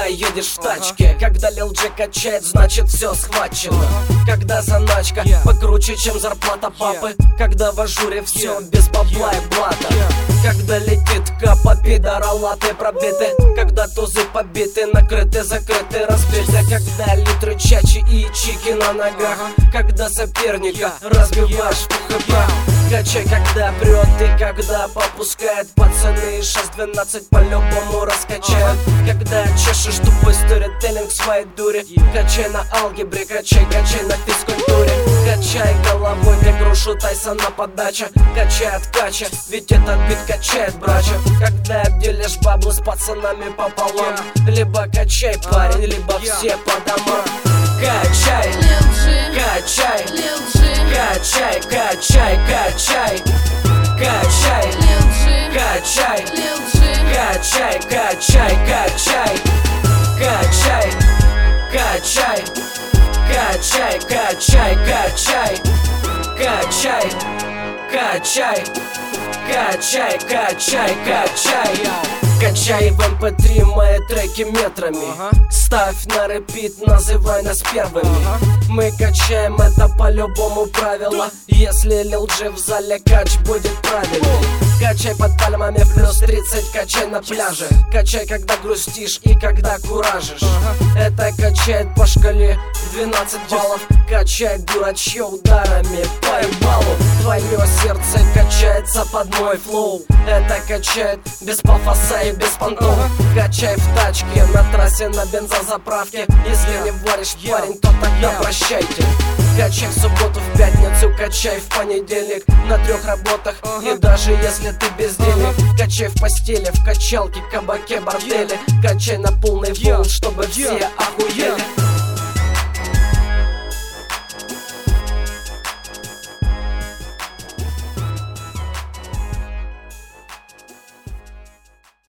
едешь в тачке. Когда Lil G качает, значит все схвачено. Когда заначка покруче, чем зарплата папы. Когда в ажуре все без бабла и блата. Когда летит капа, пидора латы пробиты. Когда тузы побиты, накрыты, закрыты, разбиты. Когда литры чачи и чики на ногах. Когда соперника разбиваешь в ПХП. Качай, когда прет и когда попускает. Пацаны 6-12 по-любому раскачают. Когда чешешь тупой сторителлинг своей дури. Качай на алгебре, качай на физкультуре. Качай головой, как грушу Тайсона подача. Качай от кача, ведь этот бит качает, брача. Когда делишь баблу с пацанами пополам. Либо качай, парень, либо все по домам. Качай, качай, качай, качай, качай, качай, качай, качай, качай, качай, качай, качай, качай, качай, качай, качай, качай, качай, качай, качай. Качай в MP3 мои треки метрами. Ставь на репит, называй нас первыми. Мы качаем это по-любому правило. Если Lil G в зале, кач будет правильный. Качай под пальмами плюс 30, качай на пляже. Качай, когда грустишь и когда куражишь. Это качает по шкале 12 баллов. Качай дурачье ударами по ебалу. Твое сердце качается под мой флоу. Это качает без пафоса и без понтов. Качай в тачке, на трассе, на бензозаправке. Если не варишь, парень, то тогда прощайте. Качай в субботу, в пятницу, качай в понедельник. На 3 работах, и даже если ты без денег. Качай в постели, в качалке, кабаке, борделе. Качай на полный фул, чтобы все охуели.